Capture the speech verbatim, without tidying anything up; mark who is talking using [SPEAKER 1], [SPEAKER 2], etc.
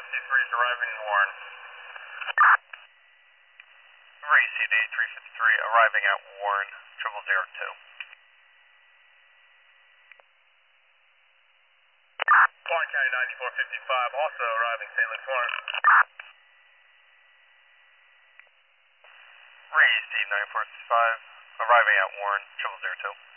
[SPEAKER 1] C three is arriving in Warren. three, C D three fifty-three arriving at Warren, triple zero two. Warren County ninety-four fifty-five, also arriving Saint Louis Warren. three, C nine four six five, arriving at Warren, triple zero two.